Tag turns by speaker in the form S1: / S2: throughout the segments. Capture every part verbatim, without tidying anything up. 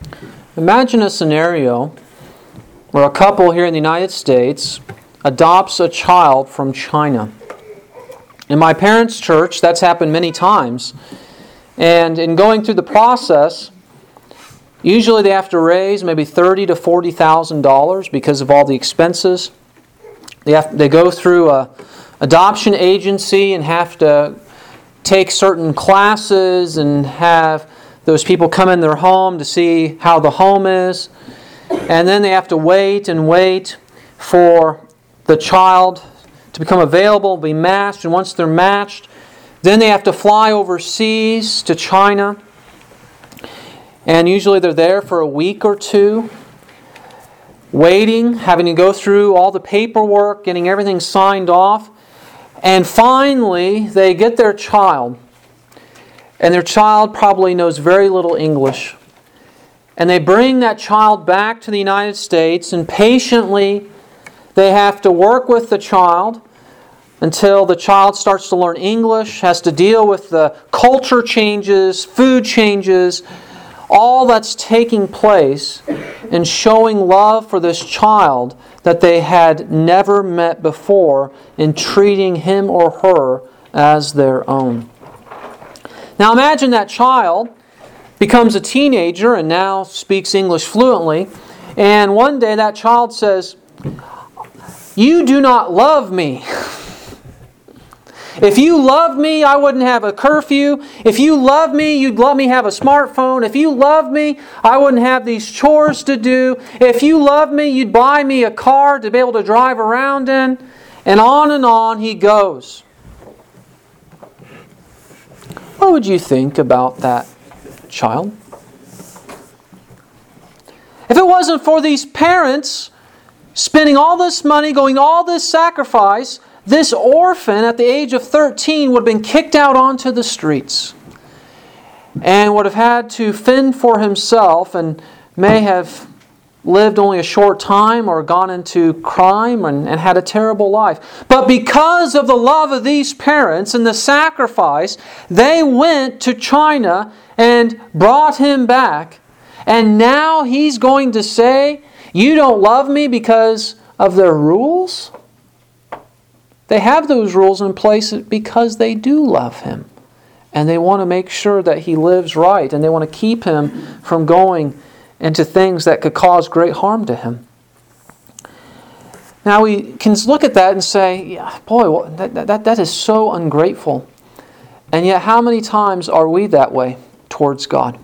S1: Imagine a scenario where a couple here in the United States adopts a child from China. In my parents' church, that's happened many times. And in going through the process, usually they have to raise maybe thirty thousand to forty thousand dollars because of all the expenses. They have, they go through a adoption agency and have to take certain classes and have those people come in their home to see how the home is. And then they have to wait and wait for the child to become available, be matched. And once they're matched, then they have to fly overseas to China. And usually they're there for a week or two, waiting, having to go through all the paperwork, getting everything signed off. And finally, they get their child. And their child probably knows very little English. And they bring that child back to the United States, and patiently they have to work with the child until the child starts to learn English, has to deal with the culture changes, food changes, all that's taking place in showing love for this child that they had never met before, in treating him or her as their own. Now imagine that child becomes a teenager and now speaks English fluently, and one day that child says, "You do not love me. If you loved me, I wouldn't have a curfew. If you loved me, you'd let me have a smartphone. If you loved me, I wouldn't have these chores to do. If you loved me, you'd buy me a car to be able to drive around in." And on and on he goes. What would you think about that child? If it wasn't for these parents spending all this money, going all this sacrifice, this orphan at the age of thirteen would have been kicked out onto the streets and would have had to fend for himself and may have lived only a short time or gone into crime and, and had a terrible life. But because of the love of these parents and the sacrifice, they went to China and brought him back. And now he's going to say, "You don't love me because of their rules?" They have those rules in place because they do love him. And they want to make sure that he lives right. And they want to keep him from going into things that could cause great harm to him. Now we can look at that and say, yeah, boy, well, that, that, that is so ungrateful. And yet how many times are we that way towards God?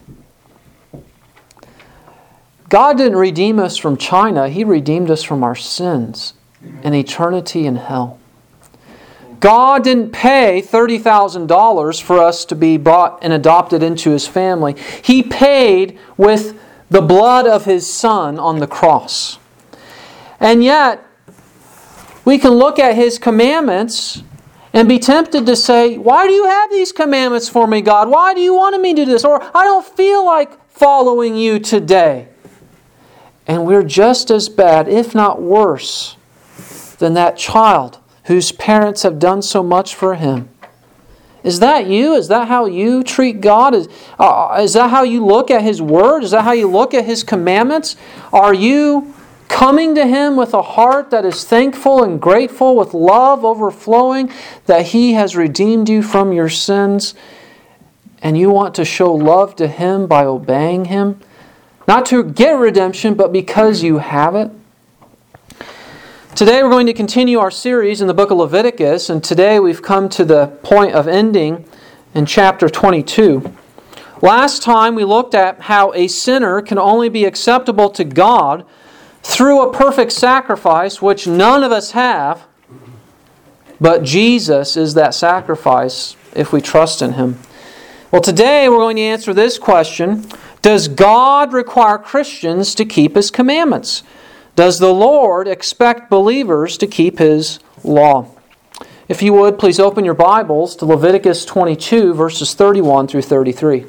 S1: God didn't redeem us from China. He redeemed us from our sins and eternity in hell. God didn't pay thirty thousand dollars for us to be brought and adopted into His family. He paid with the blood of His Son on the cross. And yet, we can look at His commandments and be tempted to say, "Why do you have these commandments for me, God? Why do you want me to do this?" Or, "I don't feel like following you today." And we're just as bad, if not worse, than that child whose parents have done so much for him. Is that you? Is that how you treat God? Is, uh, is that how you look at His Word? Is that how you look at His commandments? Are you coming to Him with a heart that is thankful and grateful, with love overflowing, that He has redeemed you from your sins, and you want to show love to Him by obeying Him? Not to get redemption, but because you have it. Today we're going to continue our series in the book of Leviticus, and today we've come to the point of ending in chapter twenty-two. Last time we looked at how a sinner can only be acceptable to God through a perfect sacrifice, which none of us have, but Jesus is that sacrifice if we trust in Him. Well, today we're going to answer this question: does God require Christians to keep His commandments? Does the Lord expect believers to keep His law? If you would, please open your Bibles to Leviticus twenty-two, verses thirty-one through thirty-three.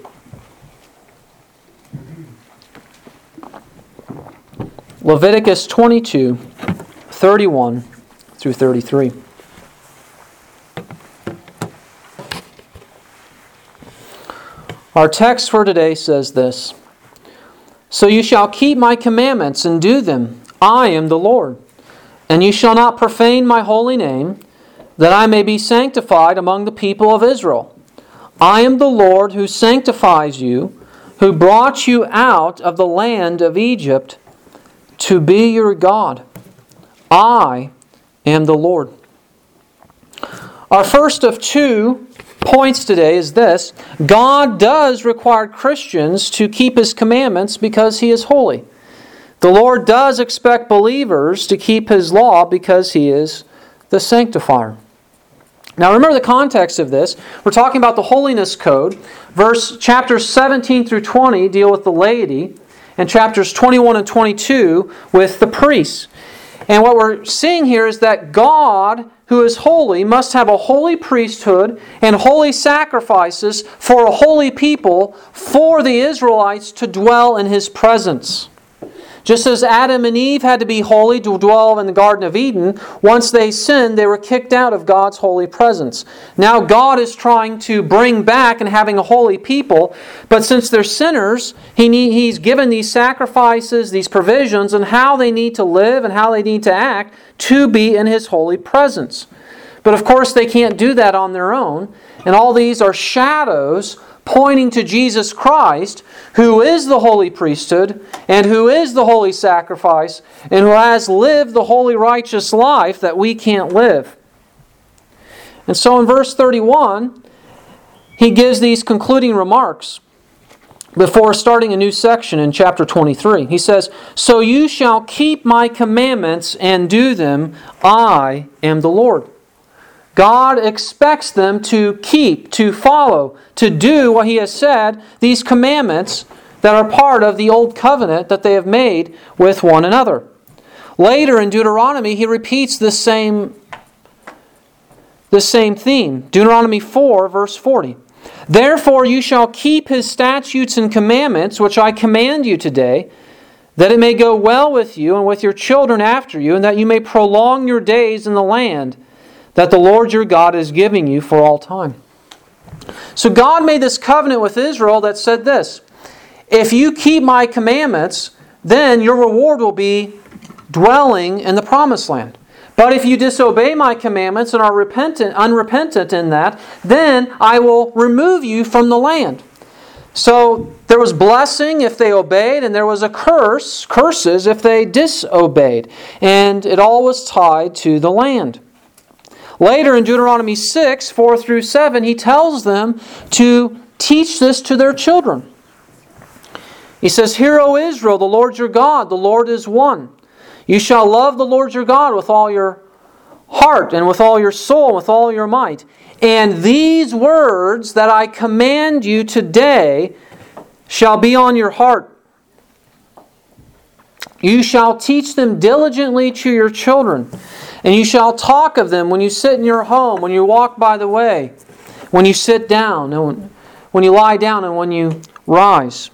S1: Leviticus twenty-two, thirty-one through thirty-three. Our text for today says this: So you shall keep my commandments and do them. I am the Lord. And you shall not profane my holy name, that I may be sanctified among the people of Israel. I am the Lord who sanctifies you, who brought you out of the land of Egypt to be your God. I am the Lord. Our first of two points today is this: God does require Christians to keep His commandments because He is holy. The Lord does expect believers to keep His law because He is the sanctifier. Now remember the context of this. We're talking about the holiness code. Verse chapters seventeen through twenty deal with the laity, and chapters twenty-one and twenty-two with the priests. And what we're seeing here is that God, who is holy, must have a holy priesthood and holy sacrifices for a holy people for the Israelites to dwell in His presence. Just as Adam and Eve had to be holy to dwell in the Garden of Eden, once they sinned, they were kicked out of God's holy presence. Now God is trying to bring back and having a holy people, but since they're sinners, he need, He's given these sacrifices, these provisions, and how they need to live and how they need to act to be in His holy presence. But of course they can't do that on their own, and all these are shadows pointing to Jesus Christ, who is the holy priesthood, and who is the holy sacrifice, and who has lived the holy righteous life that we can't live. And so in verse thirty-one, he gives these concluding remarks before starting a new section in chapter twenty-three. He says, "So you shall keep my commandments and do them. I am the Lord." God expects them to keep, to follow, to do what He has said, these commandments that are part of the old covenant that they have made with one another. Later in Deuteronomy, He repeats this same, this same theme. Deuteronomy four, verse forty. "Therefore you shall keep His statutes and commandments, which I command you today, that it may go well with you and with your children after you, and that you may prolong your days in the land that the Lord your God is giving you for all time." So God made this covenant with Israel that said this: if you keep my commandments, then your reward will be dwelling in the promised land. But if you disobey my commandments and are repentant, unrepentant in that, then I will remove you from the land. So there was blessing if they obeyed, and there was a curse, curses if they disobeyed. And it all was tied to the land. Later in Deuteronomy six, four through seven, he tells them to teach this to their children. He says, "Hear, O Israel, the Lord your God, the Lord is one. You shall love the Lord your God with all your heart and with all your soul and with all your might. And these words that I command you today shall be on your heart. You shall teach them diligently to your children. And you shall talk of them when you sit in your home, when you walk by the way, when you sit down, and when, when you lie down, and when you rise."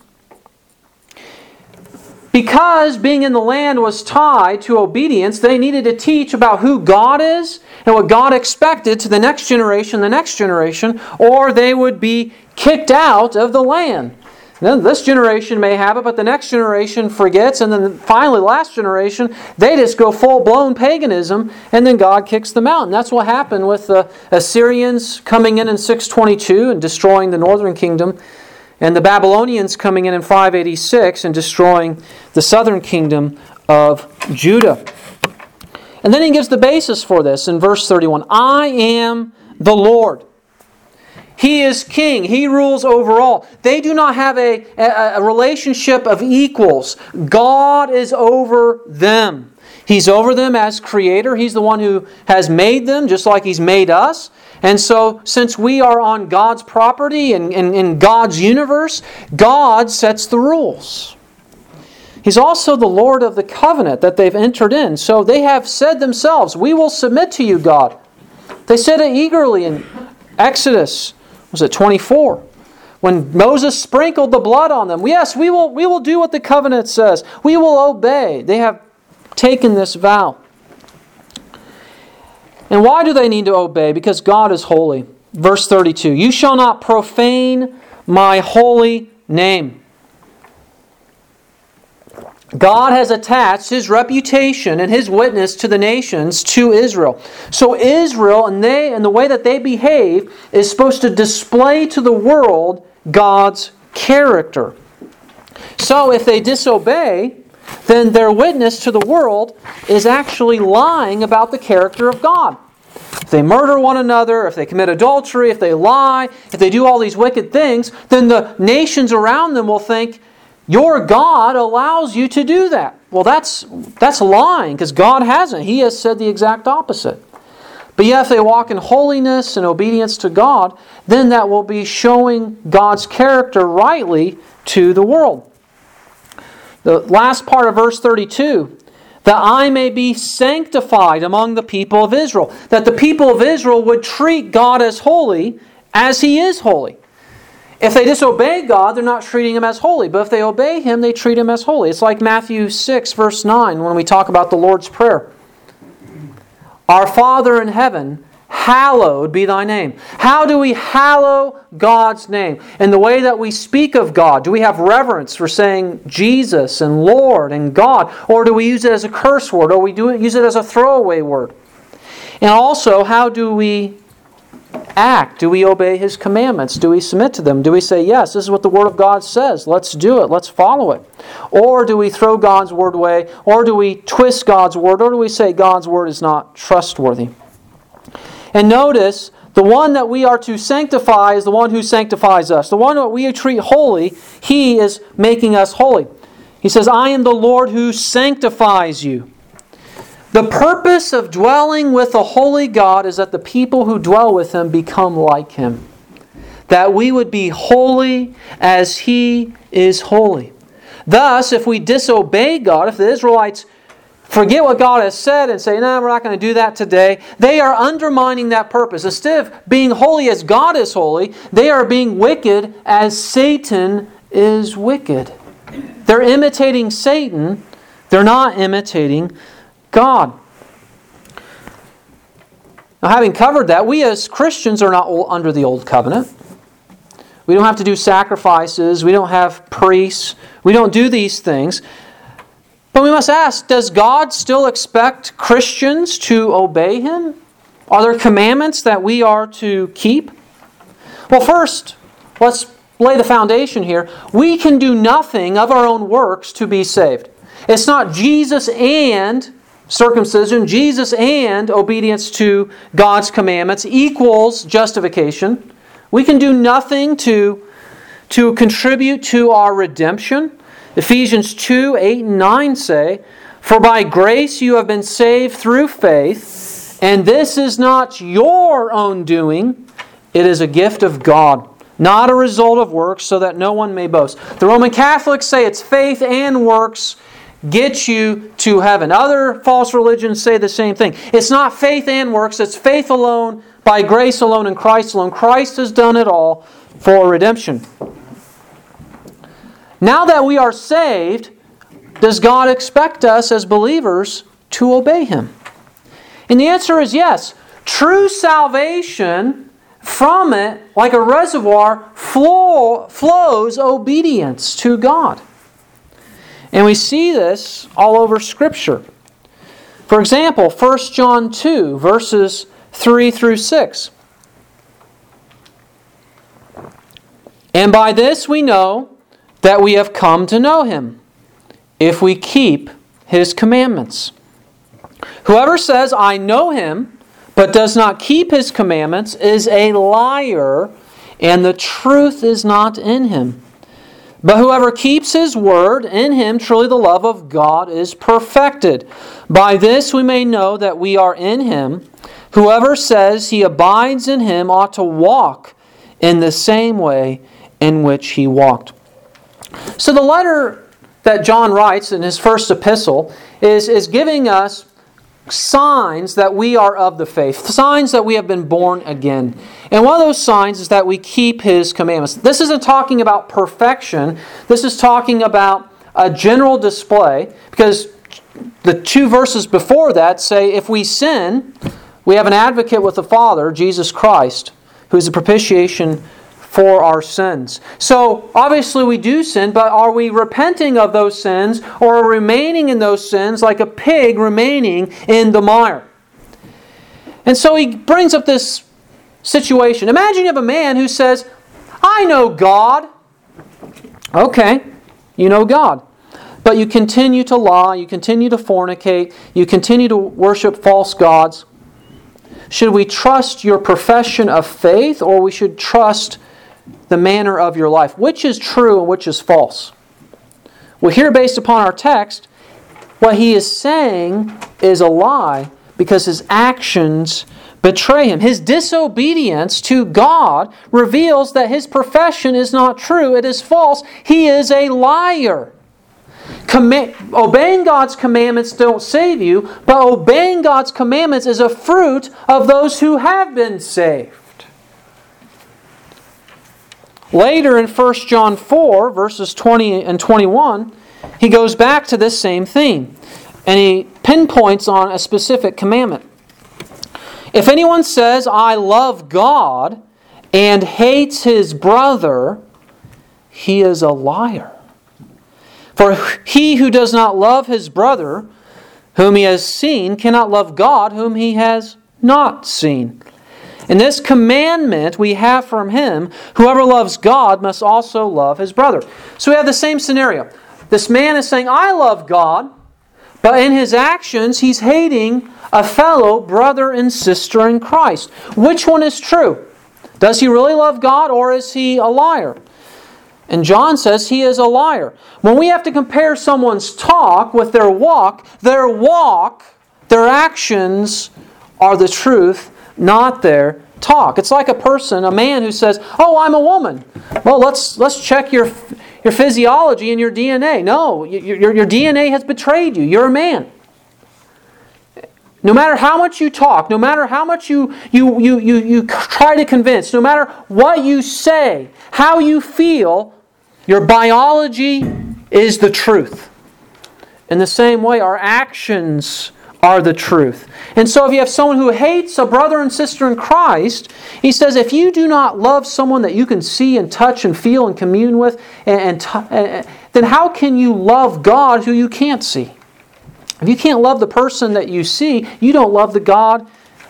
S1: Because being in the land was tied to obedience, they needed to teach about who God is and what God expected to the next generation, the next generation, or they would be kicked out of the land. Then this generation may have it, but the next generation forgets, and then finally the last generation, they just go full-blown paganism, and then God kicks them out. And that's what happened with the Assyrians coming in in six twenty-two and destroying the northern kingdom, and the Babylonians coming in in five eighty-six and destroying the southern kingdom of Judah. And then he gives the basis for this in verse thirty-one. "I am the Lord." He is king. He rules over all. They do not have a, a, a relationship of equals. God is over them. He's over them as creator. He's the one who has made them, just like He's made us. And so, since we are on God's property and in God's universe, God sets the rules. He's also the Lord of the covenant that they've entered in. So they have said themselves, "We will submit to you, God." They said it eagerly in Exodus. Was it twenty-four? When Moses sprinkled the blood on them. Yes, we will, we will do what the covenant says. We will obey. They have taken this vow. And why do they need to obey? Because God is holy. Verse thirty-two. "You shall not profane my holy name." God has attached His reputation and His witness to the nations to Israel. So Israel and they and the way that they behave is supposed to display to the world God's character. So if they disobey, then their witness to the world is actually lying about the character of God. If they murder one another, if they commit adultery, if they lie, if they do all these wicked things, then the nations around them will think, your God allows you to do that. Well, that's that's lying, because God hasn't. He has said the exact opposite. But yet if they walk in holiness and obedience to God, then that will be showing God's character rightly to the world. The last part of verse thirty-two, that I may be sanctified among the people of Israel. That the people of Israel would treat God as holy as He is holy. If they disobey God, they're not treating Him as holy. But if they obey Him, they treat Him as holy. It's like Matthew six, verse nine, when we talk about the Lord's Prayer. Our Father in heaven, hallowed be Thy name. How do we hallow God's name? In the way that we speak of God, do we have reverence for saying Jesus and Lord and God? Or do we use it as a curse word? Or we do use it as a throwaway word? And also, how do we act? Do we obey His commandments? Do we submit to them? Do we say, yes, this is what the Word of God says. Let's do it. Let's follow it. Or do we throw God's Word away? Or do we twist God's Word? Or do we say God's Word is not trustworthy? And notice, the one that we are to sanctify is the one who sanctifies us. The one that we treat holy, He is making us holy. He says, I am the Lord who sanctifies you. The purpose of dwelling with a holy God is that the people who dwell with Him become like Him. That we would be holy as He is holy. Thus, if we disobey God, if the Israelites forget what God has said and say, no, nah, we're not going to do that today, they are undermining that purpose. Instead of being holy as God is holy, they are being wicked as Satan is wicked. They're imitating Satan. They're not imitating God. Now, having covered that, we as Christians are not under the old covenant. We don't have to do sacrifices. We don't have priests. We don't do these things. But we must ask, does God still expect Christians to obey Him? Are there commandments that we are to keep? Well, first, let's lay the foundation here. We can do nothing of our own works to be saved. It's not Jesus and circumcision, Jesus and obedience to God's commandments equals justification. We can do nothing to, to contribute to our redemption. Ephesians two, eight and nine say, for by grace you have been saved through faith, and this is not your own doing, it is a gift of God, not a result of works, so that no one may boast. The Roman Catholics say it's faith and works get you to heaven. Other false religions say the same thing. It's not faith and works, it's faith alone, by grace alone, in Christ alone. Christ has done it all for redemption. Now that we are saved, does God expect us as believers to obey Him? And the answer is yes. True salvation, from it, like a reservoir, flow, flows obedience to God. And we see this all over Scripture. For example, First John two, verses three through six. And by this we know that we have come to know Him, if we keep His commandments. Whoever says, I know Him, but does not keep His commandments, is a liar, and the truth is not in him. But whoever keeps His word, in him truly the love of God is perfected. By this we may know that we are in Him. Whoever says he abides in Him ought to walk in the same way in which He walked. So the letter that John writes in his first epistle is, is giving us signs that we are of the faith, signs that we have been born again. And one of those signs is that we keep His commandments. This isn't talking about perfection. This is talking about a general display, because the two verses before that say, if we sin, we have an advocate with the Father, Jesus Christ, who is a propitiation for our sins. So, obviously we do sin, but are we repenting of those sins or remaining in those sins like a pig remaining in the mire? And so he brings up this situation. Imagine you have a man who says, I know God. Okay, you know God. But you continue to lie, you continue to fornicate, you continue to worship false gods. Should we trust your profession of faith, or we should trust the manner of your life? Which is true and which is false? Well, here, based upon our text, what he is saying is a lie because his actions betray him. His disobedience to God reveals that his profession is not true. It is false. He is a liar. Comm- obeying God's commandments don't save you, but obeying God's commandments is a fruit of those who have been saved. Later in First John four, verses twenty and twenty-one, he goes back to this same theme, and he pinpoints on a specific commandment. If anyone says, I love God, and hates his brother, he is a liar. For he who does not love his brother, whom he has seen, cannot love God, whom he has not seen. And this commandment we have from him, whoever loves God must also love his brother. So we have the same scenario. This man is saying, I love God, but in his actions he's hating a fellow brother and sister in Christ. Which one is true? Does he really love God, or is he a liar? And John says he is a liar. When we have to compare someone's talk with their walk, their walk, their actions are the truth, not their talk. It's like a person, a man who says, oh, I'm a woman. Well, let's let's check your your physiology and your D N A. No, your, your D N A has betrayed you. You're a man. No matter how much you talk, no matter how much you, you, you, you, you try to convince, no matter what you say, how you feel, your biology is the truth. In the same way, our actions are the truth. And so if you have someone who hates a brother and sister in Christ, he says, if you do not love someone that you can see and touch and feel and commune with, and, and, and then how can you love God who you can't see? If you can't love the person that you see, you don't love the God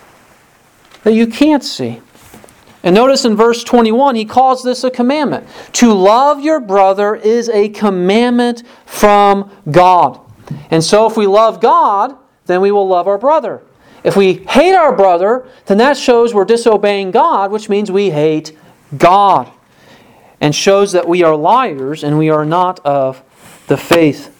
S1: that you can't see. And notice in verse twenty-one, he calls this a commandment. To love your brother is a commandment from God. And so if we love God, then we will love our brother. If we hate our brother, then that shows we're disobeying God, which means we hate God. And shows that we are liars and we are not of the faith.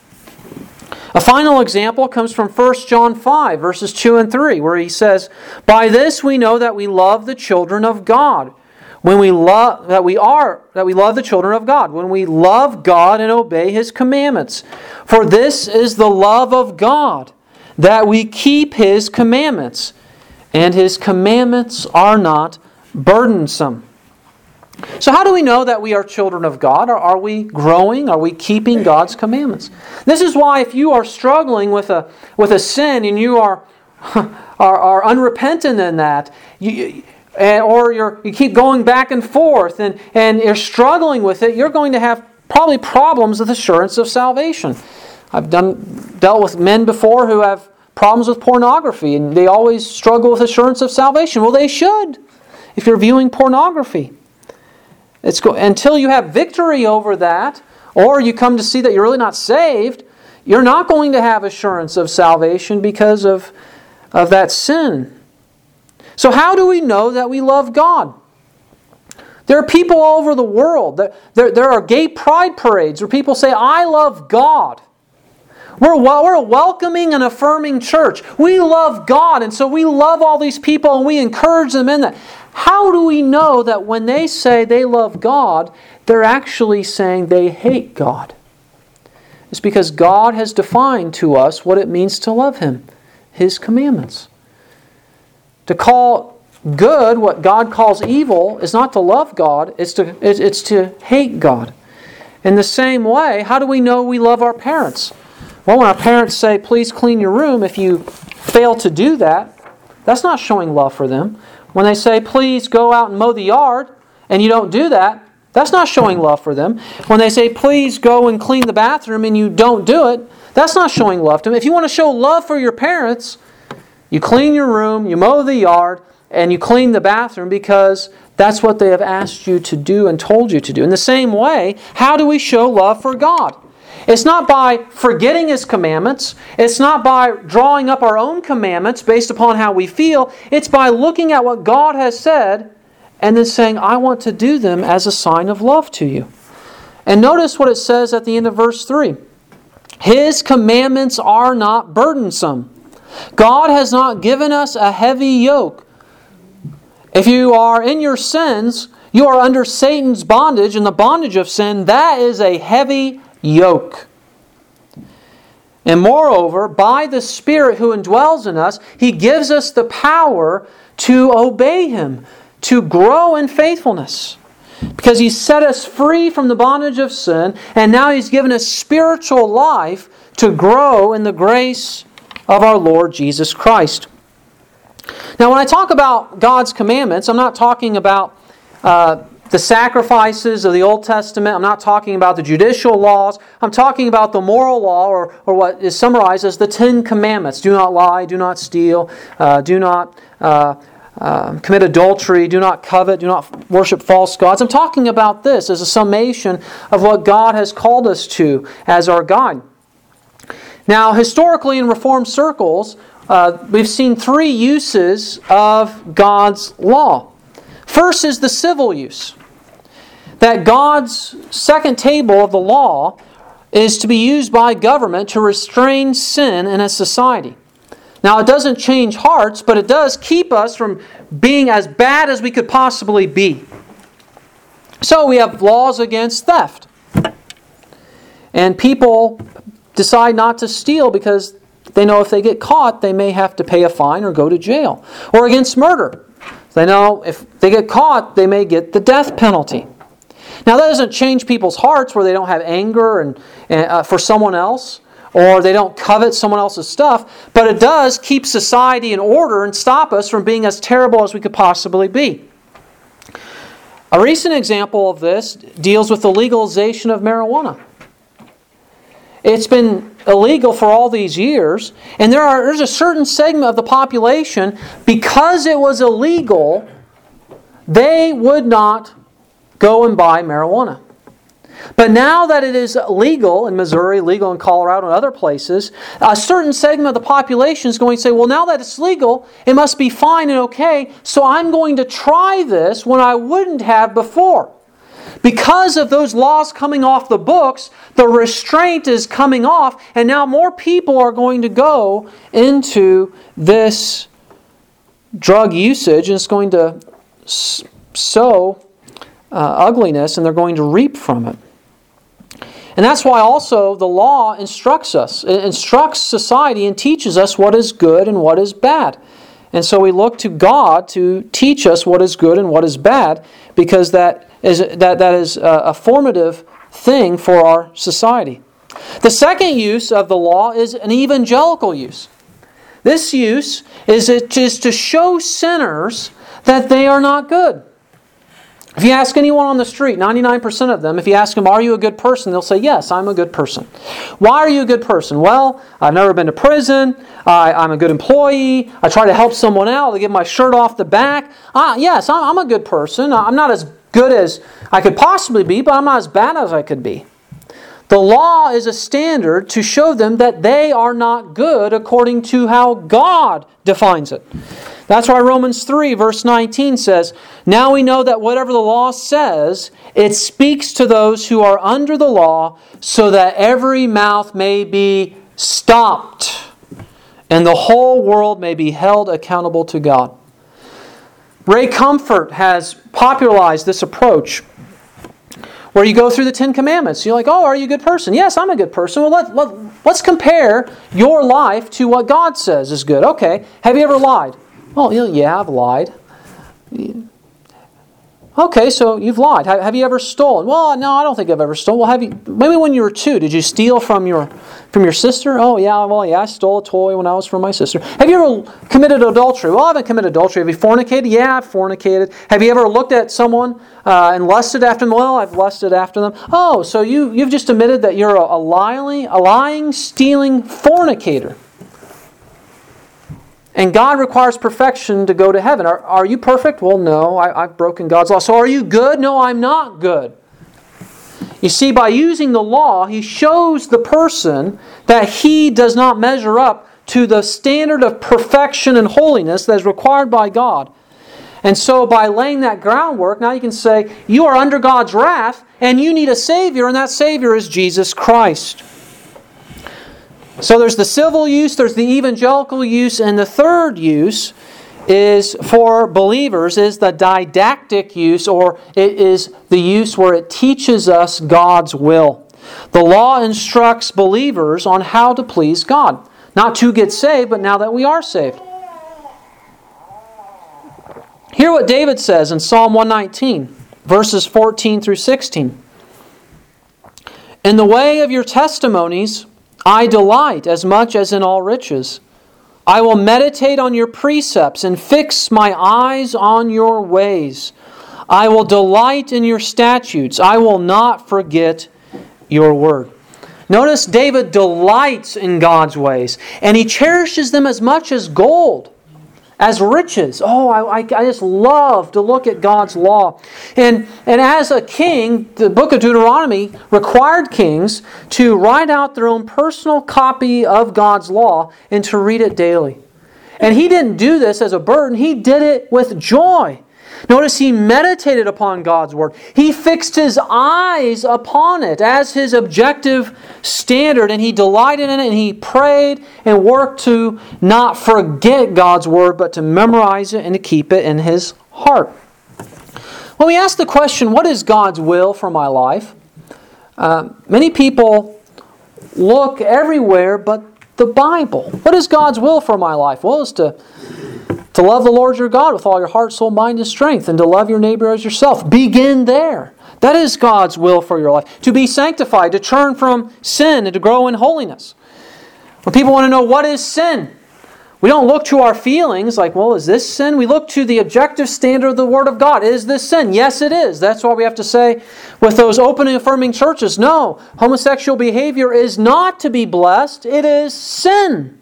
S1: A final example comes from First John five, verses two and three, where he says, by this we know that we love the children of God. When we love that we are that we love the children of God, when we love God and obey His commandments. For this is the love of God, that we keep His commandments, and His commandments are not burdensome. So how do we know that we are children of God? Are, are we growing? Are we keeping God's commandments? This is why if you are struggling with a with a sin and you are are, are unrepentant in that, you, and, or you're, you keep going back and forth and, and you're struggling with it, you're going to have probably problems with assurance of salvation. I've done dealt with men before who have problems with pornography and they always struggle with assurance of salvation. Well, they should if you're viewing pornography. It's go- until you have victory over that, or you come to see that you're really not saved, you're not going to have assurance of salvation because of, of that sin. So how do we know that we love God? There are people all over the world. There, there, there are gay pride parades where people say, I love God. We're, we're a welcoming and affirming church. We love God, and so we love all these people and we encourage them in that. How do we know that when they say they love God, they're actually saying they hate God? It's because God has defined to us what it means to love Him, His commandments. To call good what God calls evil is not to love God, it's to, it's to hate God. In the same way, how do we know we love our parents? Well, when our parents say, please clean your room, if you fail to do that, that's not showing love for them. When they say, please go out and mow the yard, and you don't do that, that's not showing love for them. When they say, please go and clean the bathroom, and you don't do it, that's not showing love to them. If you want to show love for your parents, you clean your room, you mow the yard, and you clean the bathroom because that's what they have asked you to do and told you to do. In the same way, how do we show love for God? It's not by forgetting His commandments. It's not by drawing up our own commandments based upon how we feel. It's by looking at what God has said and then saying, I want to do them as a sign of love to you. And notice what it says at the end of verse three. His commandments are not burdensome. God has not given us a heavy yoke. If you are in your sins, you are under Satan's bondage, and the bondage of sin, that is a heavy yoke. And moreover, by the Spirit who indwells in us, He gives us the power to obey Him, to grow in faithfulness. Because He set us free from the bondage of sin, and now He's given us spiritual life to grow in the grace of our Lord Jesus Christ. Now, when I talk about God's commandments, I'm not talking about uh, the sacrifices of the Old Testament. I'm not talking about the judicial laws. I'm talking about the moral law, or, or what is summarized as the Ten Commandments. Do not lie, do not steal, uh, do not uh, uh, commit adultery, do not covet, do not worship false gods. I'm talking about this as a summation of what God has called us to as our guide. Now, historically in Reformed circles, Uh, we've seen three uses of God's law. First is the civil use. That God's second table of the law is to be used by government to restrain sin in a society. Now, it doesn't change hearts, but it does keep us from being as bad as we could possibly be. So we have laws against theft. And people decide not to steal because they know if they get caught, they may have to pay a fine or go to jail. Or against murder. They know if they get caught, they may get the death penalty. Now, that doesn't change people's hearts where they don't have anger and, uh, for someone else, or they don't covet someone else's stuff, but it does keep society in order and stop us from being as terrible as we could possibly be. A recent example of this deals with the legalization of marijuana. It's been illegal for all these years, and there are there's a certain segment of the population, because it was illegal, they would not go and buy marijuana. But now that it is legal in Missouri, legal in Colorado and other places, a certain segment of the population is going to say, well, now that it's legal, it must be fine and okay, so I'm going to try this when I wouldn't have before. Because of those laws coming off the books, the restraint is coming off, and now more people are going to go into this drug usage, and it's going to sow uh, ugliness, and they're going to reap from it. And that's why also the law instructs us. It instructs society and teaches us what is good and what is bad. And so we look to God to teach us what is good and what is bad, because that is that, that is a formative thing for our society. The second use of the law is an evangelical use. This use is, it is to show sinners that they are not good. If you ask anyone on the street, ninety-nine percent of them, if you ask them, are you a good person? They'll say, yes, I'm a good person. Why are you a good person? Well, I've never been to prison. I, I'm a good employee. I try to help someone out. I give my shirt off the back. Ah, yes, I'm a good person. I'm not as good as I could possibly be, but I'm not as bad as I could be. The law is a standard to show them that they are not good according to how God defines it. That's why Romans three verse nineteen says, now we know that whatever the law says, it speaks to those who are under the law, so that every mouth may be stopped, and the whole world may be held accountable to God. Ray Comfort has popularized this approach, where you go through the Ten Commandments. You're like, oh, are you a good person? Yes, I'm a good person. Well, let, let, let's compare your life to what God says is good. Okay, have you ever lied? Well, yeah, I've lied. Oh, Okay, so you've lied. Have, have you ever stolen? Well, no, I don't think I've ever stolen. Well, have you? Maybe when you were two, did you steal from your from your sister? Oh, yeah, well, yeah, I stole a toy when I was from my sister. Have you ever committed adultery? Well, I haven't committed adultery. Have you fornicated? Yeah, I've fornicated. Have you ever looked at someone uh, and lusted after them? Well, I've lusted after them. Oh, so you, you've just admitted that you're a, a lying, a lying, stealing fornicator. And God requires perfection to go to heaven. Are, are you perfect? Well, no, I, I've broken God's law. So are you good? No, I'm not good. You see, by using the law, He shows the person that he does not measure up to the standard of perfection and holiness that is required by God. And so by laying that groundwork, now you can say, you are under God's wrath, and you need a Savior, and that Savior is Jesus Christ. So there's the civil use, there's the evangelical use, and the third use is for believers is the didactic use, or it is the use where it teaches us God's will. The law instructs believers on how to please God. Not to get saved, but now that we are saved. Hear what David says in Psalm one nineteen, verses fourteen through sixteen. In the way of your testimonies I delight as much as in all riches. I will meditate on your precepts and fix my eyes on your ways. I will delight in your statutes. I will not forget your word. Notice David delights in God's ways, and he cherishes them as much as gold, as riches. Oh, I, I, I just love to look at God's law. And, and as a king, the book of Deuteronomy required kings to write out their own personal copy of God's law and to read it daily. And he didn't do this as a burden. He did it with joy. Notice he meditated upon God's word. He fixed his eyes upon it as his objective standard, and he delighted in it, and he prayed and worked to not forget God's word, but to memorize it and to keep it in his heart. When we ask the question, what is God's will for my life? Uh, many people look everywhere but the Bible. What is God's will for my life? Well, it's to To love the Lord your God with all your heart, soul, mind, and strength, and to love your neighbor as yourself. Begin there. That is God's will for your life. To be sanctified, to turn from sin, and to grow in holiness. When people want to know what is sin, we don't look to our feelings like, well, is this sin? We look to the objective standard of the Word of God. Is this sin? Yes, it is. That's why we have to say with those open and affirming churches, no, homosexual behavior is not to be blessed. It is sin.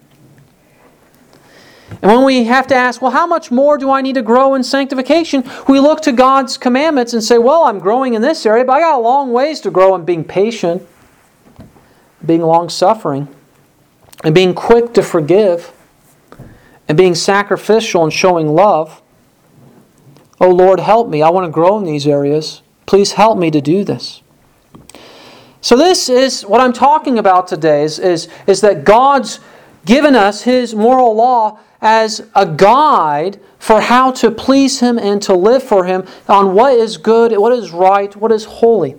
S1: And when we have to ask, well, how much more do I need to grow in sanctification? We look to God's commandments and say, well, I'm growing in this area, but I got a long ways to grow in being patient, being long-suffering, and being quick to forgive, and being sacrificial and showing love. Oh, Lord, help me. I want to grow in these areas. Please help me to do this. So this is what I'm talking about today, is, is, is that God's given us His moral law as a guide for how to please Him and to live for Him on what is good, what is right, what is holy.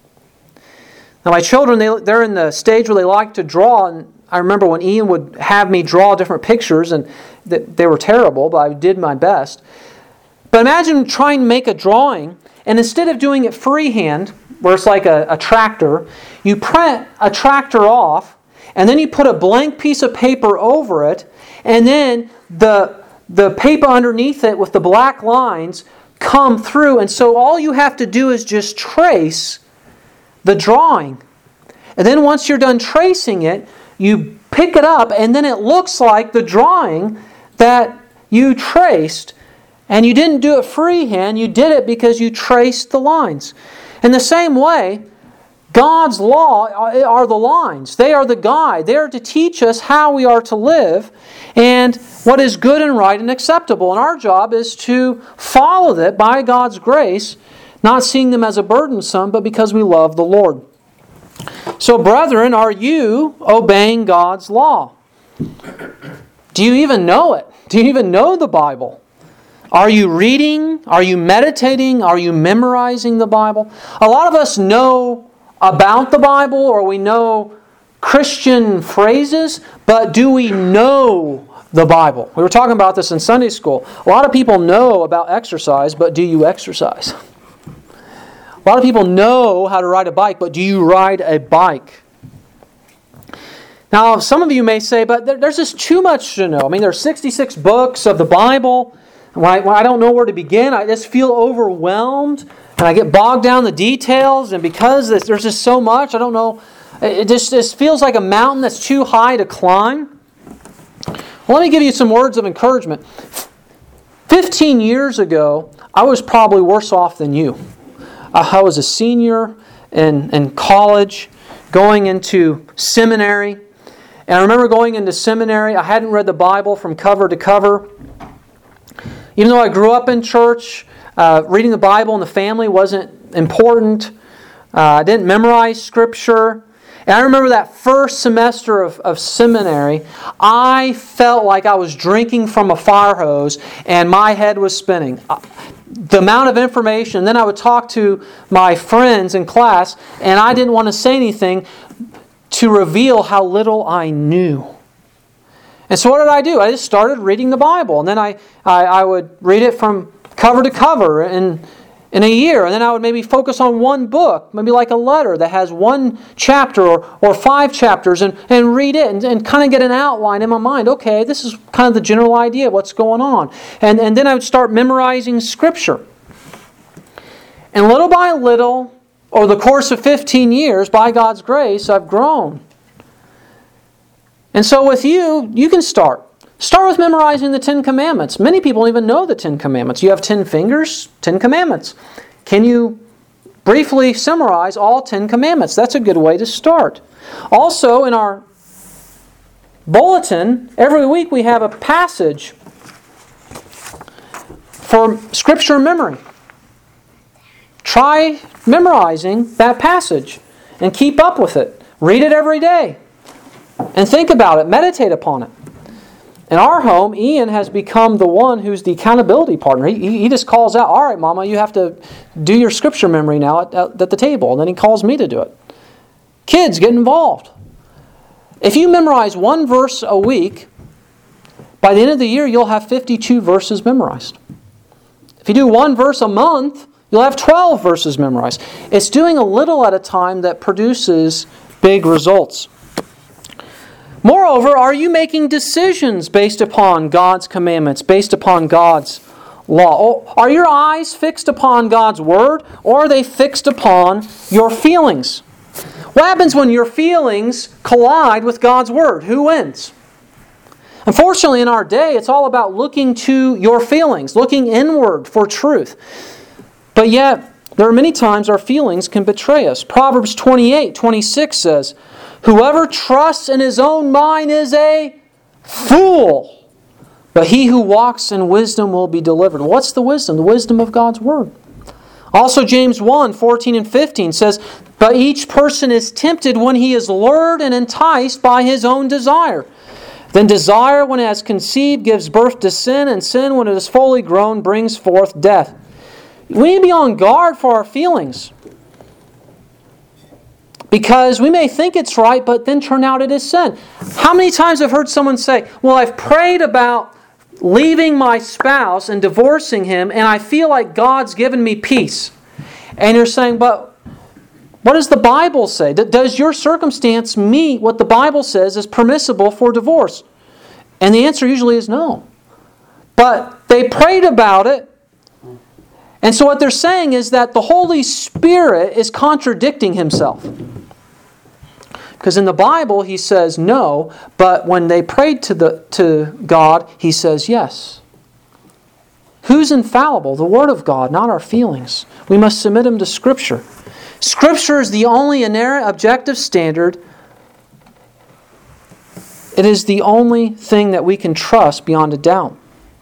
S1: Now my children, they, they're in the stage where they like to draw, and I remember when Ian would have me draw different pictures, and they were terrible, but I did my best. But imagine trying to make a drawing, and instead of doing it freehand, where it's like a, a tractor, you print a tractor off, and then you put a blank piece of paper over it, and then the, the paper underneath it with the black lines come through. And so all you have to do is just trace the drawing. And then once you're done tracing it, you pick it up, and then it looks like the drawing that you traced. And you didn't do it freehand, you did it because you traced the lines. In the same way, God's law are the lines. They are the guide. They are to teach us how we are to live and what is good and right and acceptable. And our job is to follow that by God's grace, not seeing them as a burdensome, but because we love the Lord. So, brethren, are you obeying God's law? Do you even know it? Do you even know the Bible? Are you reading? Are you meditating? Are you memorizing the Bible? A lot of us know about the Bible, or we know Christian phrases, but do we know the Bible? We were talking about this in Sunday school. A lot of people know about exercise, but do you exercise? lot of people know how to ride a bike, but do you ride a bike? Now, some of you may say, but there's just too much to know. I mean, there's sixty-six books of the Bible. When I, when I don't know where to begin, I just feel overwhelmed, and I get bogged down in the details, and because there's just so much, I don't know, it just, just feels like a mountain that's too high to climb. Well, let me give you some words of encouragement. Fifteen years ago, I was probably worse off than you. I was a senior in, in college, going into seminary. And I remember going into seminary, I hadn't read the Bible from cover to cover. Even though I grew up in church, uh, reading the Bible in the family wasn't important. Uh, I didn't memorize Scripture. And I remember that first semester of, of seminary, I felt like I was drinking from a fire hose and my head was spinning. The amount of information, and then I would talk to my friends in class, and I didn't want to say anything to reveal how little I knew. And so what did I do? I just started reading the Bible, and then I, I, I would read it from cover to cover in, in a year, and then I would maybe focus on one book, maybe like a letter that has one chapter or, or five chapters, and, and read it and, and kind of get an outline in my mind. Okay, this is kind of the general idea of what's going on. And, and then I would start memorizing Scripture. And little by little, over the course of fifteen years, by God's grace, I've grown. And so with you, you can start. Start with memorizing the Ten Commandments. Many people don't even know the Ten Commandments. You have ten fingers, Ten Commandments. Can you briefly summarize all Ten Commandments? That's a good way to start. Also, in our bulletin, every week we have a passage for Scripture memory. Try memorizing that passage and keep up with it. Read it every day. And think about it. Meditate upon it. In our home, Ian has become the one who's the accountability partner. He, he just calls out, all right, Mama, you have to do your Scripture memory now at, at, at the table. And then he calls me to do it. Kids, get involved. If you memorize one verse a week, by the end of the year, you'll have fifty-two verses memorized. If you do one verse a month, you'll have twelve verses memorized. It's doing a little at a time that produces big results. Moreover, are you making decisions based upon God's commandments, based upon God's law? Are your eyes fixed upon God's Word, or are they fixed upon your feelings? What happens when your feelings collide with God's Word? Who wins? Unfortunately, in our day, it's all about looking to your feelings, looking inward for truth. But yet, there are many times our feelings can betray us. Proverbs twenty-eight twenty-six says, "Whoever trusts in his own mind is a fool, but he who walks in wisdom will be delivered." What's the wisdom? The wisdom of God's Word. Also, James one fourteen and fifteen says, "But each person is tempted when he is lured and enticed by his own desire. Then desire, when it has conceived, gives birth to sin, and sin, when it is fully grown, brings forth death." We need to be on guard for our feelings. Because we may think it's right, but then turn out it is sin. How many times have I heard someone say, well, I've prayed about leaving my spouse and divorcing him, and I feel like God's given me peace. And you're saying, but what does the Bible say? Does your circumstance meet what the Bible says is permissible for divorce? And the answer usually is no. But they prayed about it. And so what they're saying is that the Holy Spirit is contradicting Himself. Because in the Bible, He says no, but when they prayed to the to God, He says yes. Who's infallible? The Word of God, not our feelings. We must submit them to Scripture. Scripture is the only inerrant objective standard. It is the only thing that we can trust beyond a doubt.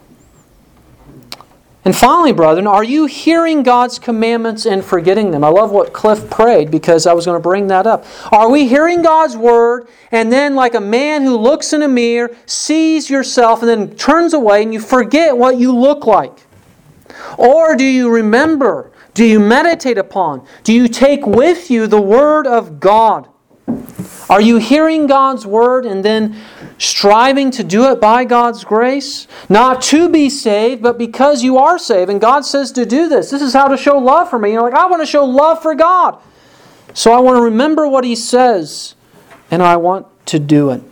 S1: And finally, brethren, are you hearing God's commandments and forgetting them? I love what Cliff prayed because I was going to bring that up. Are we hearing God's Word and then like a man who looks in a mirror, sees yourself and then turns away and you forget what you look like? Or do you remember? Do you meditate upon? Do you take with you the Word of God? Are you hearing God's Word and then striving to do it by God's grace? Not to be saved, but because you are saved. And God says to do this. This is how to show love for me. You're like, I want to show love for God. So I want to remember what He says, and I want to do it.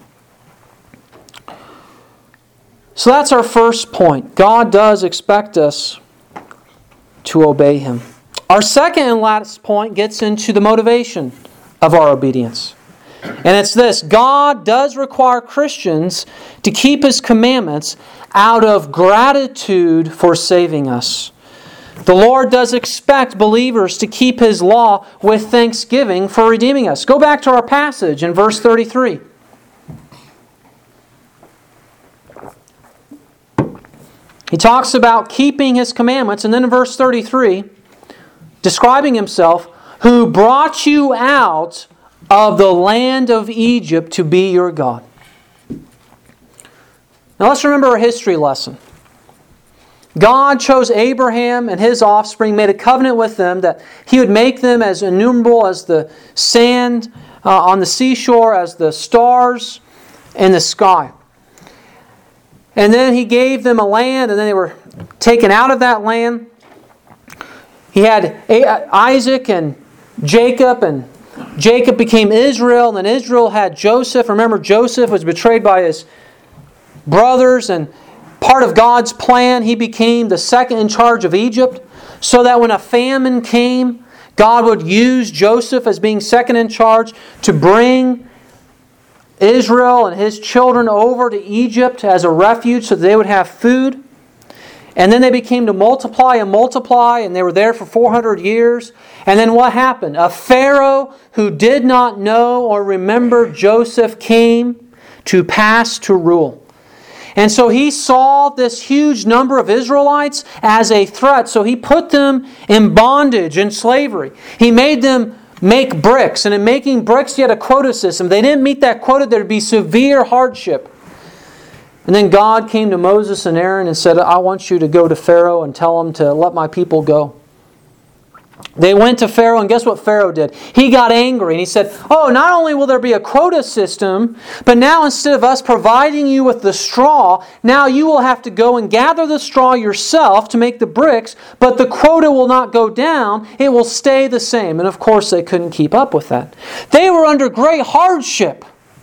S1: So that's our first point. God does expect us to obey Him. Our second and last point gets into the motivation of our obedience. And it's this: God does require Christians to keep His commandments out of gratitude for saving us. The Lord does expect believers to keep His law with thanksgiving for redeeming us. Go back to our passage in verse thirty-three. He talks about keeping His commandments, and then in verse thirty-three, describing Himself, who brought you out of the land of Egypt to be your God. Now let's remember a history lesson. God chose Abraham and his offspring, made a covenant with them that He would make them as innumerable as the sand uh, on the seashore, as the stars in the sky. And then He gave them a land, and then they were taken out of that land. He had Isaac and Jacob, and Jacob became Israel, and then Israel had Joseph. Remember, Joseph was betrayed by his brothers, and part of God's plan, he became the second in charge of Egypt, so that when a famine came, God would use Joseph as being second in charge to bring Israel and his children over to Egypt as a refuge so that they would have food. And then they became to multiply and multiply, and they were there for four hundred years. And then what happened? A Pharaoh who did not know or remember Joseph came to pass to rule. And so he saw this huge number of Israelites as a threat, so he put them in bondage and slavery. He made them make bricks, and in making bricks, you had a quota system. If they didn't meet that quota, there would be severe hardship. And then God came to Moses and Aaron and said, I want you to go to Pharaoh and tell him to let my people go. They went to Pharaoh, and guess what Pharaoh did? He got angry, and he said, oh, not only will there be a quota system, but now instead of us providing you with the straw, now you will have to go and gather the straw yourself to make the bricks, but the quota will not go down, it will stay the same. And of course they couldn't keep up with that. They were under great hardship,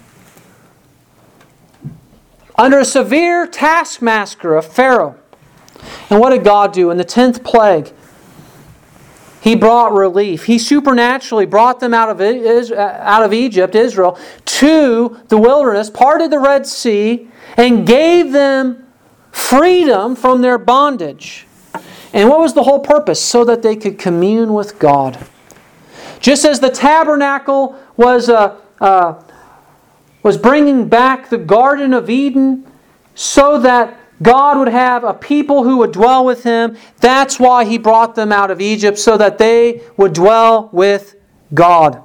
S1: under a severe taskmaster of Pharaoh. And what did God do? In the tenth plague, He brought relief. He supernaturally brought them out of, out of Egypt, Israel, to the wilderness, parted the Red Sea, and gave them freedom from their bondage. And what was the whole purpose? So that they could commune with God. Just as the tabernacle was a... Uh, was bringing back the Garden of Eden so that God would have a people who would dwell with Him. That's why He brought them out of Egypt, so that they would dwell with God.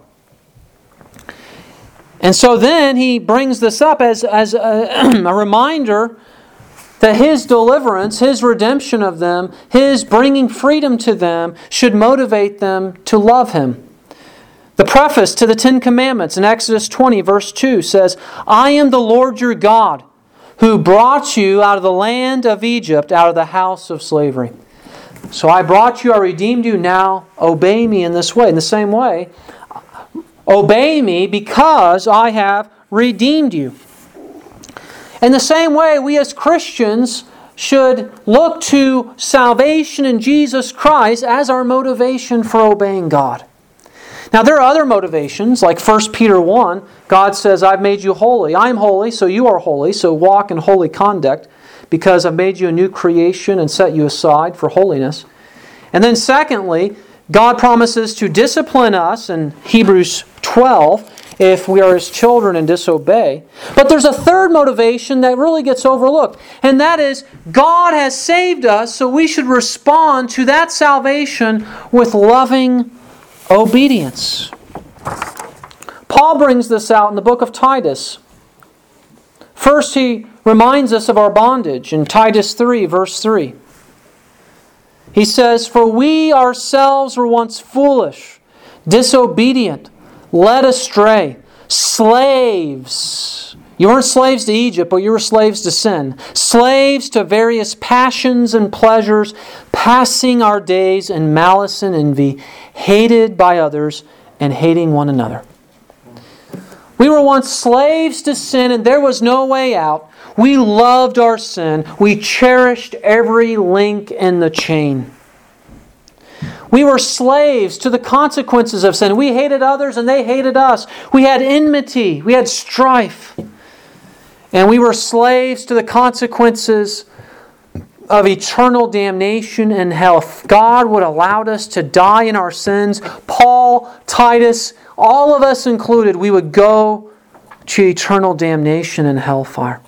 S1: And so then He brings this up as, as a, a reminder that His deliverance, His redemption of them, His bringing freedom to them should motivate them to love Him. The preface to the Ten Commandments in Exodus twenty, verse two says, I am the Lord your God, who brought you out of the land of Egypt, out of the house of slavery. So I brought you, I redeemed you, now obey me in this way. In the same way, obey me because I have redeemed you. In the same way, we as Christians should look to salvation in Jesus Christ as our motivation for obeying God. Now there are other motivations, like First Peter one. God says, I've made you holy. I am holy, so you are holy, so walk in holy conduct, because I've made you a new creation and set you aside for holiness. And then secondly, God promises to discipline us in Hebrews twelve if we are His children and disobey. But there's a third motivation that really gets overlooked, and that is God has saved us, so we should respond to that salvation with loving obedience. Paul brings this out in the book of Titus. First, he reminds us of our bondage in Titus three, verse three. He says, For we ourselves were once foolish, disobedient, led astray, Slaves. You weren't slaves to Egypt, but you were slaves to sin. Slaves to various passions and pleasures, passing our days in malice and envy, hated by others and hating one another. We were once slaves to sin and there was no way out. We loved our sin. We cherished every link in the chain. We were slaves to the consequences of sin. We hated others and they hated us. We had enmity. We had strife. And we were slaves to the consequences of eternal damnation and hell. If God would have allowed us to die in our sins, Paul, Titus, all of us included, we would go to eternal damnation and hellfire.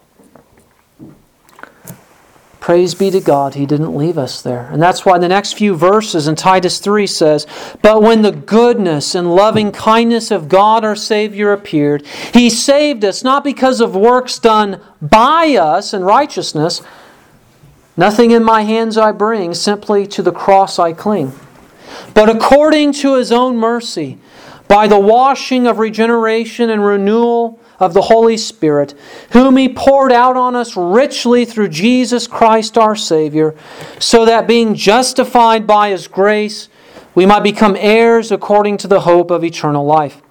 S1: Praise be to God, He didn't leave us there. And that's why the next few verses in Titus three says, "But when the goodness and loving kindness of God our Savior appeared, He saved us not because of works done by us in righteousness. Nothing in my hands I bring, simply to the cross I cling. But according to His own mercy, by the washing of regeneration and renewal of the Holy Spirit, whom He poured out on us richly through Jesus Christ our Savior, so that being justified by His grace, we might become heirs according to the hope of eternal life."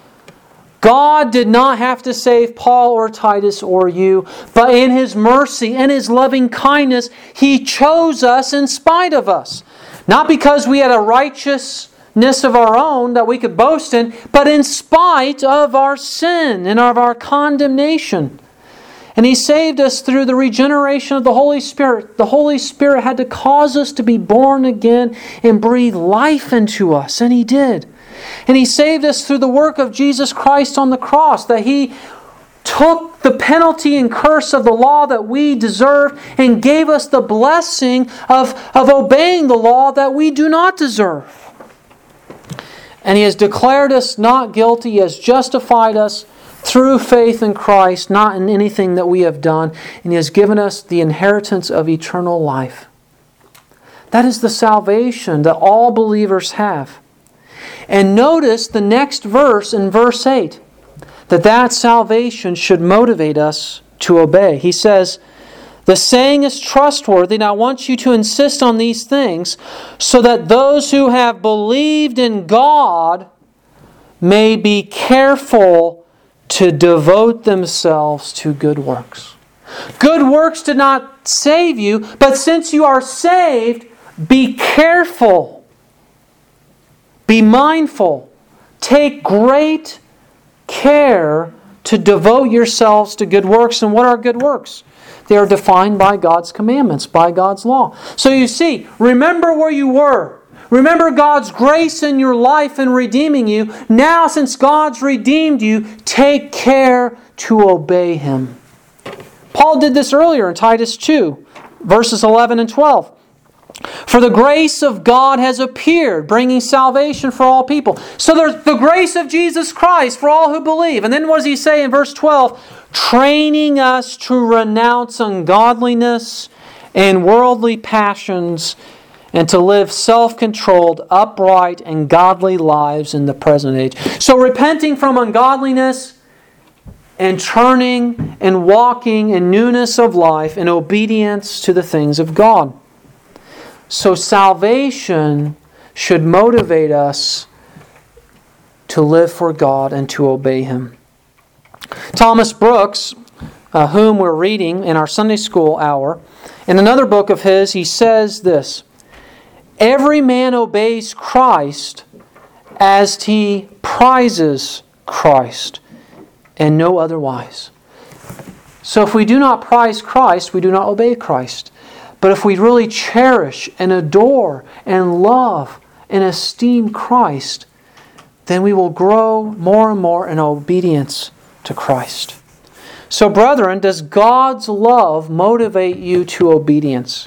S1: God did not have to save Paul or Titus or you, but in His mercy and His loving kindness, He chose us in spite of us. Not because we had a righteousness of our own that we could boast in, but in spite of our sin and of our condemnation. And He saved us through the regeneration of the Holy Spirit. The Holy Spirit had to cause us to be born again and breathe life into us, and He did. And He saved us through the work of Jesus Christ on the cross, that He took the penalty and curse of the law that we deserved and gave us the blessing of, of obeying the law that we do not deserve. And He has declared us not guilty. He has justified us through faith in Christ, not in anything that we have done. And He has given us the inheritance of eternal life. That is the salvation that all believers have. And notice the next verse in verse eight, that that salvation should motivate us to obey. He says, "The saying is trustworthy, and I want you to insist on these things, so that those who have believed in God may be careful to devote themselves to good works." Good works did not save you, but since you are saved, be careful. Be mindful. Take great care to devote yourselves to good works. And what are good works? They are defined by God's commandments, by God's law. So you see, remember where you were. Remember God's grace in your life in redeeming you. Now, since God's redeemed you, take care to obey Him. Paul did this earlier in Titus two, verses eleven and twelve. "For the grace of God has appeared, bringing salvation for all people." So there's the grace of Jesus Christ for all who believe. And then what does he say in verse twelve? "Training us to renounce ungodliness and worldly passions, and to live self-controlled, upright, and godly lives in the present age." So repenting from ungodliness and turning and walking in newness of life in obedience to the things of God. So salvation should motivate us to live for God and to obey Him. Thomas Brooks, uh, whom we're reading in our Sunday school hour, in another book of his, he says this: "Every man obeys Christ as he prizes Christ, and no otherwise." So if we do not prize Christ, we do not obey Christ. But if we really cherish and adore and love and esteem Christ, then we will grow more and more in obedience to Christ. So, brethren, does God's love motivate you to obedience?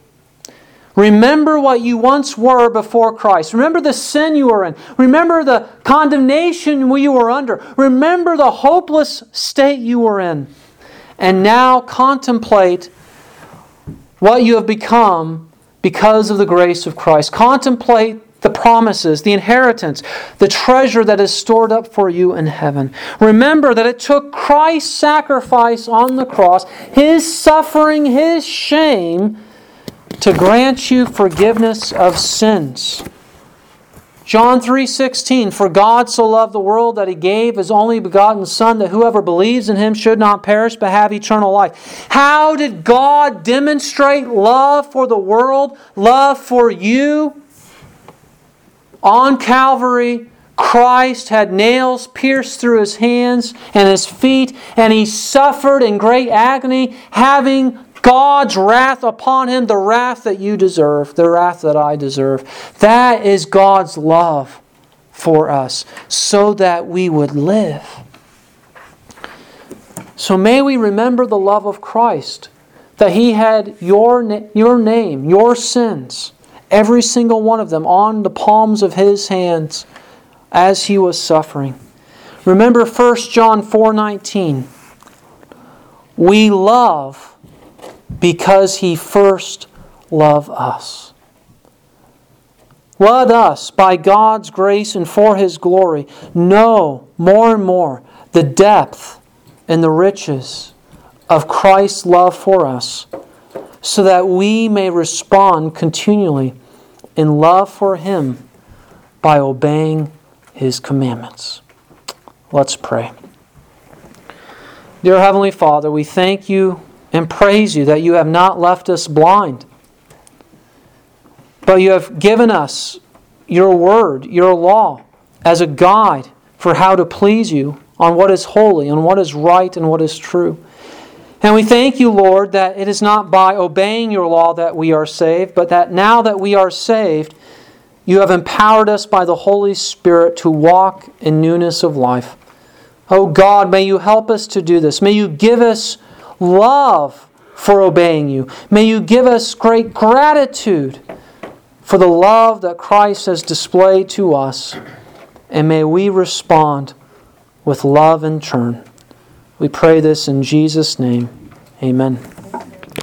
S1: Remember what you once were before Christ. Remember the sin you were in. Remember the condemnation you were under. Remember the hopeless state you were in. And now contemplate what you have become because of the grace of Christ. Contemplate the promises, the inheritance, the treasure that is stored up for you in heaven. Remember that it took Christ's sacrifice on the cross, His suffering, His shame, to grant you forgiveness of sins. John three sixteen, For God so loved the world that He gave His only begotten Son, that whoever believes in Him should not perish but have eternal life. How did God demonstrate love for the world, love for you? On Calvary, Christ had nails pierced through His hands and His feet, and He suffered in great agony, having God's wrath upon Him, the wrath that you deserve, the wrath that I deserve. That is God's love for us, so that we would live. So may we remember the love of Christ, that He had your, your name, your sins, every single one of them, on the palms of His hands as He was suffering. Remember First John four nineteen. We love because He first loved us. Let us, by God's grace and for His glory, know more and more the depth and the riches of Christ's love for us, so that we may respond continually in love for Him by obeying His commandments. Let's pray. Dear Heavenly Father, we thank You and praise You that You have not left us blind, but You have given us Your Word, Your law, as a guide for how to please You on what is holy, on what is right, and what is true. And we thank You, Lord, that it is not by obeying Your law that we are saved, but that now that we are saved, You have empowered us by the Holy Spirit to walk in newness of life. Oh God, may You help us to do this. May You give us love for obeying You. May You give us great gratitude for the love that Christ has displayed to us. And may we respond with love in turn. We pray this in Jesus' name. Amen.